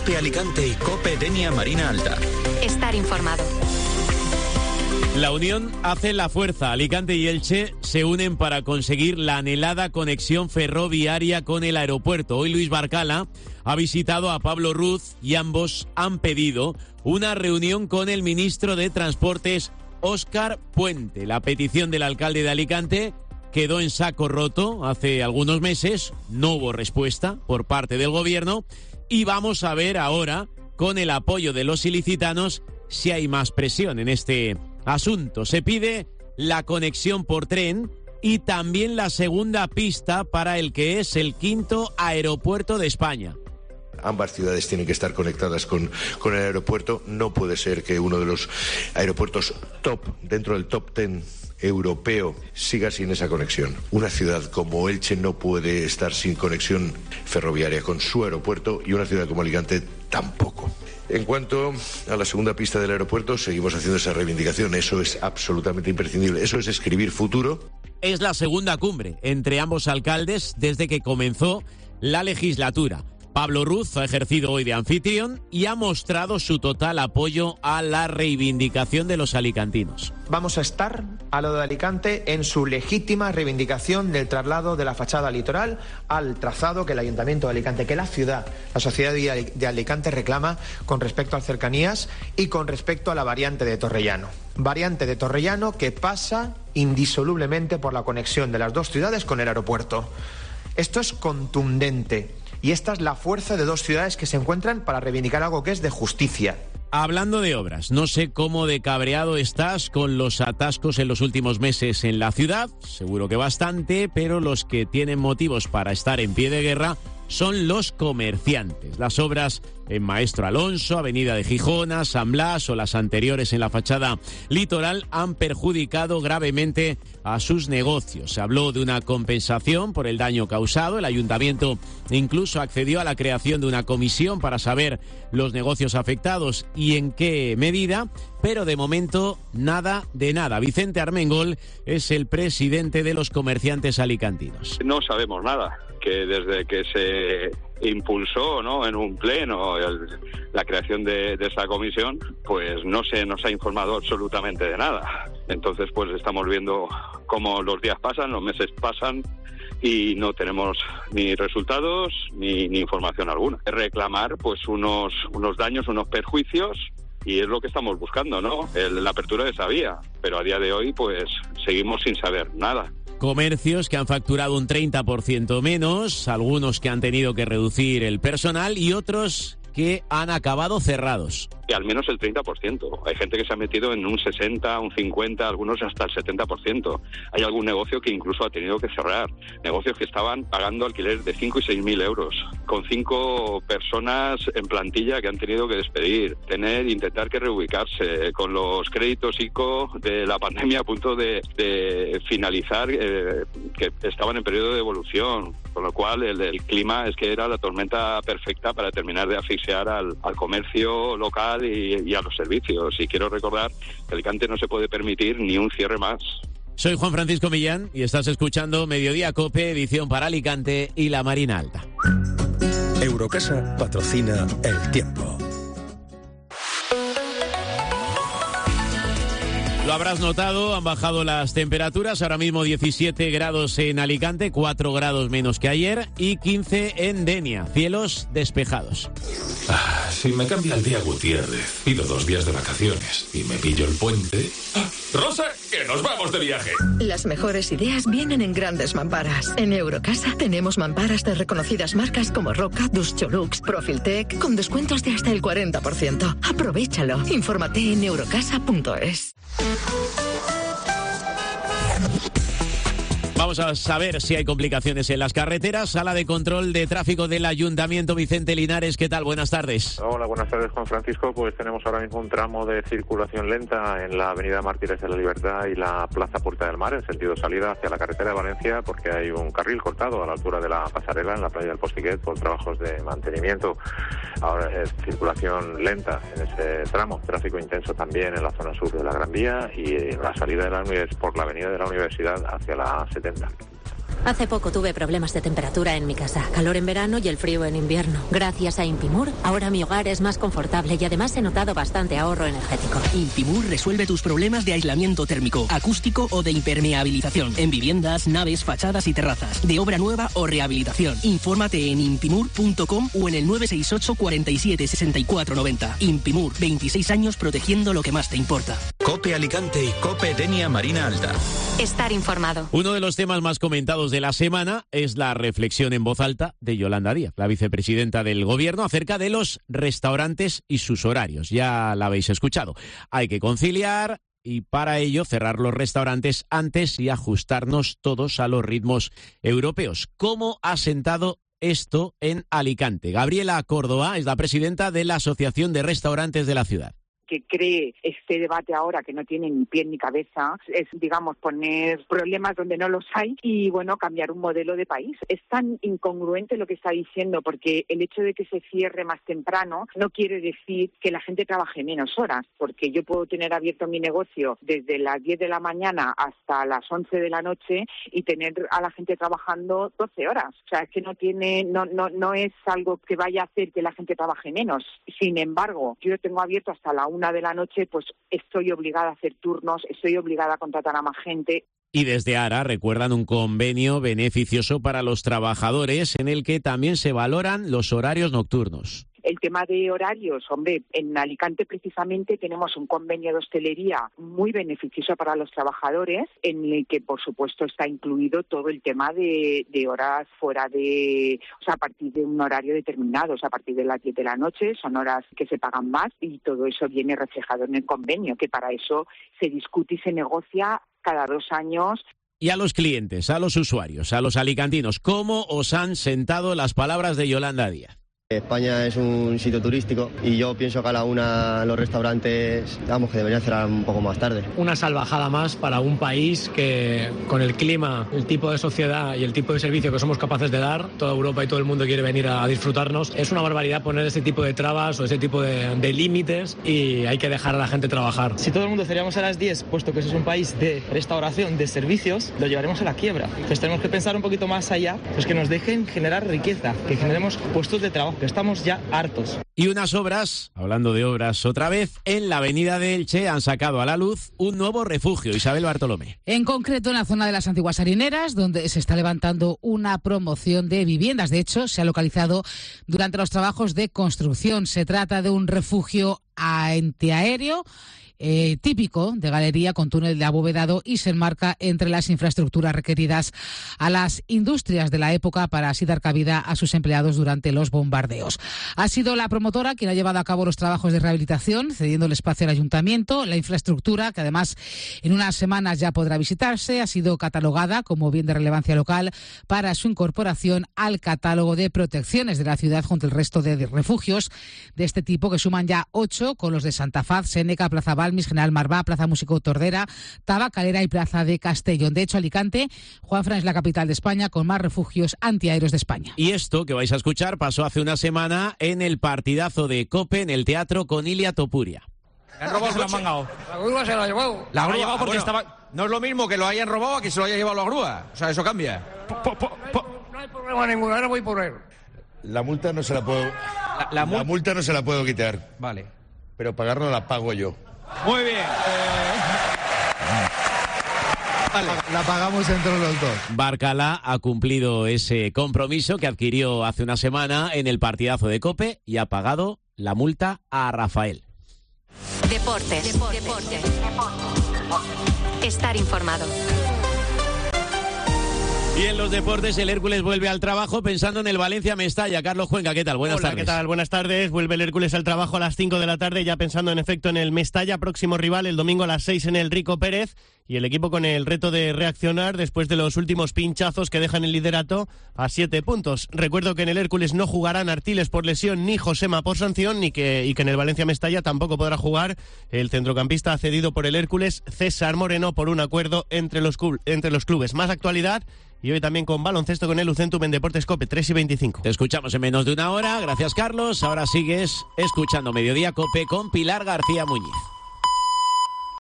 COPE Alicante y COPE Denia Marina Alta. Estar informado. La unión hace la fuerza. Alicante y Elche se unen para conseguir la anhelada conexión ferroviaria con el aeropuerto. Hoy Luis Barcala ha visitado a Pablo Ruz y ambos han pedido una reunión con el ministro de Transportes, Óscar Puente. La petición del alcalde de Alicante quedó en saco roto hace algunos meses, no hubo respuesta por parte del gobierno y vamos a ver ahora, con el apoyo de los ilicitanos, si hay más presión en este asunto. Se pide la conexión por tren y también la segunda pista para el que es el quinto aeropuerto de España. Ambas ciudades tienen que estar conectadas con el aeropuerto. No puede ser que uno de los aeropuertos top, dentro del top 10 europeo, siga sin esa conexión. Una ciudad como Elche no puede estar sin conexión ferroviaria con su aeropuerto y una ciudad como Alicante tampoco. En cuanto a la segunda pista del aeropuerto, seguimos haciendo esa reivindicación. Eso es absolutamente imprescindible. Eso es escribir futuro. Es la segunda cumbre entre ambos alcaldes desde que comenzó la legislatura. Pablo Ruz ha ejercido hoy de anfitrión y ha mostrado su total apoyo a la reivindicación de los alicantinos. Vamos a estar al lado de Alicante en su legítima reivindicación del traslado de la fachada litoral al trazado que el Ayuntamiento de Alicante, que la ciudad, la sociedad de Alicante reclama con respecto a cercanías y con respecto a la variante de Torrellano. Variante de Torrellano que pasa indisolublemente por la conexión de las dos ciudades con el aeropuerto. Esto es contundente. Y esta es la fuerza de dos ciudades que se encuentran para reivindicar algo que es de justicia. Hablando de obras, no sé cómo de cabreado estás con los atascos en los últimos meses en la ciudad, seguro que bastante, pero los que tienen motivos para estar en pie de guerra son los comerciantes. Las obras en Maestro Alonso, Avenida de Gijona, San Blas o las anteriores en la fachada litoral han perjudicado gravemente a sus negocios. Se habló de una compensación por el daño causado. El ayuntamiento incluso accedió a la creación de una comisión para saber los negocios afectados y en qué medida, pero de momento nada de nada. Vicente Armengol es el presidente de los comerciantes alicantinos. No sabemos nada, que desde que se impulsó, ¿no?, en un pleno la creación de esa comisión, pues no se nos ha informado absolutamente de nada. Entonces, pues estamos viendo cómo los días pasan, los meses pasan y no tenemos ni resultados ni información alguna. Reclamar pues unos daños, unos perjuicios, y es lo que estamos buscando, ¿no? La apertura de esa vía, pero a día de hoy pues seguimos sin saber nada. Comercios que han facturado un 30% menos, algunos que han tenido que reducir el personal y otros que han acabado cerrados. Y al menos el 30%. Hay gente que se ha metido en un 60, un 50, algunos hasta el 70%. Hay algún negocio que incluso ha tenido que cerrar. Negocios que estaban pagando alquiler de 5 y 6.000 euros, con 5 personas en plantilla que han tenido que despedir, intentar que reubicarse, con los créditos ICO de la pandemia a punto de finalizar, que estaban en periodo de evolución, con lo cual el clima es que era la tormenta perfecta para terminar de asfixiar al comercio local y a los servicios. Y quiero recordar que Alicante no se puede permitir ni un cierre más. Soy Juan Francisco Millán y estás escuchando Mediodía COPE, edición para Alicante y la Marina Alta. Eurocasa patrocina El Tiempo. Lo habrás notado, han bajado las temperaturas, ahora mismo 17 grados en Alicante, 4 grados menos que ayer y 15 en Denia, cielos despejados. Si me cambia el día Gutiérrez, pido 2 días de vacaciones y me pillo el puente... ¡Rosa, que nos vamos de viaje! Las mejores ideas vienen en grandes mamparas. En Eurocasa tenemos mamparas de reconocidas marcas como Roca, Duscholux, Profiltec, con descuentos de hasta el 40%. Aprovéchalo. Infórmate en eurocasa.es. Vamos a saber si hay complicaciones en las carreteras. Sala de control de tráfico del Ayuntamiento, Vicente Linares, ¿qué tal? Buenas tardes. Hola, buenas tardes, Juan Francisco. Pues tenemos ahora mismo un tramo de circulación lenta en la avenida Mártires de la Libertad y la Plaza Puerta del Mar, en sentido salida hacia la carretera de Valencia, porque hay un carril cortado a la altura de la pasarela en la playa del Postiguet por trabajos de mantenimiento. Ahora es circulación lenta en ese tramo, tráfico intenso también en la zona sur de la Gran Vía y la salida de la por la avenida de la Universidad hacia la 70. Hace poco tuve problemas de temperatura en mi casa, calor en verano y el frío en invierno. Gracias a Impimur, ahora mi hogar es más confortable y además he notado bastante ahorro energético. Impimur resuelve tus problemas de aislamiento térmico, acústico o de impermeabilización en viviendas, naves, fachadas y terrazas, de obra nueva o rehabilitación. Infórmate en impimur.com o en el 968 47 64 90. Impimur, 26 años protegiendo lo que más te importa. COPE Alicante y COPE Denia Marina Alta. Estar informado. Uno de los temas más comentados de la semana es la reflexión en voz alta de Yolanda Díaz, la vicepresidenta del Gobierno, acerca de los restaurantes y sus horarios. Ya la habéis escuchado. Hay que conciliar y para ello cerrar los restaurantes antes y ajustarnos todos a los ritmos europeos. ¿Cómo ha sentado esto en Alicante? Gabriela Córdoba es la presidenta de la Asociación de Restaurantes de la ciudad. Que cree este debate ahora que no tiene ni pie ni cabeza es, digamos, poner problemas donde no los hay y, bueno, cambiar un modelo de país. Es tan incongruente lo que está diciendo, porque el hecho de que se cierre más temprano no quiere decir que la gente trabaje menos horas, porque yo puedo tener abierto mi negocio desde las 10 de la mañana hasta las 11 de la noche y tener a la gente trabajando 12 horas. O sea, es que no es algo que vaya a hacer que la gente trabaje menos. Sin embargo, yo tengo abierto hasta la 1 de la noche, pues estoy obligada a hacer turnos, estoy obligada a contratar a más gente. Y desde ARA recuerdan un convenio beneficioso para los trabajadores en el que también se valoran los horarios nocturnos. El tema de horarios, hombre, en Alicante precisamente tenemos un convenio de hostelería muy beneficioso para los trabajadores, en el que por supuesto está incluido todo el tema de horas fuera de, o sea, a partir de un horario determinado, o sea, a partir de las 10 de la noche, son horas que se pagan más y todo eso viene reflejado en el convenio, que para eso se discute y se negocia cada 2 años. Y a los clientes, a los usuarios, a los alicantinos, ¿cómo os han sentado las palabras de Yolanda Díaz? España es un sitio turístico y yo pienso que a la 1 los restaurantes, digamos, que deberían cerrar un poco más tarde. Una salvajada más para un país que, con el clima, el tipo de sociedad y el tipo de servicio que somos capaces de dar, toda Europa y todo el mundo quiere venir a disfrutarnos. Es una barbaridad poner ese tipo de trabas o ese tipo de límites y hay que dejar a la gente trabajar. Si todo el mundo cerramos a las 10, puesto que eso es un país de restauración, de servicios, lo llevaremos a la quiebra. Entonces tenemos que pensar un poquito más allá, pues que nos dejen generar riqueza, que generemos puestos de trabajo, que estamos ya hartos. Y unas obras, hablando de obras otra vez, en la avenida de Elche han sacado a la luz un nuevo refugio. Isabel Bartolomé. En concreto en la zona de las antiguas harineras, donde se está levantando una promoción de viviendas. De hecho, se ha localizado durante los trabajos de construcción. Se trata de un refugio antiaéreo típico de galería con túnel de abovedado y se enmarca entre las infraestructuras requeridas a las industrias de la época para así dar cabida a sus empleados durante los bombardeos. Ha sido la promotora quien ha llevado a cabo los trabajos de rehabilitación, cediendo el espacio al ayuntamiento. La infraestructura, que además en unas semanas ya podrá visitarse, ha sido catalogada como bien de relevancia local para su incorporación al catálogo de protecciones de la ciudad junto al resto de refugios de este tipo, que suman ya 8 con los de Santa Faz, Séneca, Plaza Balmis, General Marbá, Plaza Músico Tordera, Tabacalera y Plaza de Castellón. De hecho, Alicante, Juanfran, es la capital de España con más refugios antiaéreos de España. Y esto que vais a escuchar pasó hace una semana en el partidazo de COPE en el teatro con Ilia Topuria. ¿Han robado se lo han mangado? La grúa se lo ha llevado. La grúa, llevado porque estaba... No es lo mismo que lo hayan robado a que se lo haya llevado la grúa. O sea, eso cambia. No hay problema ninguno, ahora voy por él. La multa no se la puedo... La multa no se la puedo quitar. Vale. Pero pagarlo la pago yo. Muy bien. Vale. La pagamos entre los dos. Barcala ha cumplido ese compromiso que adquirió hace una semana en el partidazo de COPE y ha pagado la multa a Rafael. Deportes. Estar informado. Y en los deportes el Hércules vuelve al trabajo pensando en el Valencia-Mestalla. Carlos Cuenca, ¿qué tal? Buenas tardes. ¿Qué tal? Buenas tardes. Vuelve el Hércules al trabajo a las 5 de la tarde, ya pensando en efecto en el Mestalla, próximo rival el domingo a las 6 en el Rico Pérez. Y el equipo con el reto de reaccionar después de los últimos pinchazos que dejan el liderato a 7 puntos. Recuerdo que en el Hércules no jugarán Artiles por lesión ni Josema por sanción y que en el Valencia-Mestalla tampoco podrá jugar el centrocampista cedido por el Hércules, César Moreno, por un acuerdo entre los clubes. Más actualidad y hoy también con baloncesto con el Lucentum en Deportes COPE, 3:25. Te escuchamos en menos de una hora. Gracias, Carlos. Ahora sigues escuchando Mediodía COPE con Pilar García Muñiz.